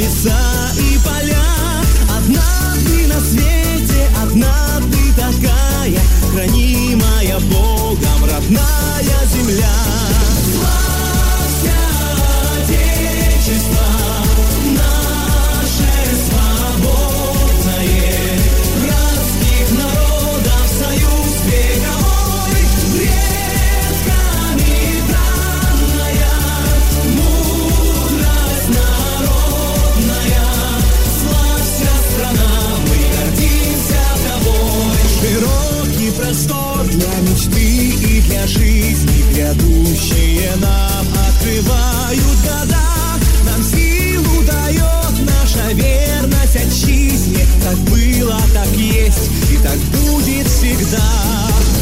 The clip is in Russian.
леса и поля. Одна ты на свете, одна ты такая, хранимая Богом родная земля. Славься, Отечество наше свободное, братских народов союз вековой, предками данная, мудрость народная. Славься, страна, мы гордимся тобой. Широкий простор для мечты и для жизни грядущие нам открывают года. Нам силу дает наша верность отчизне. Так было, так есть и так будет всегда.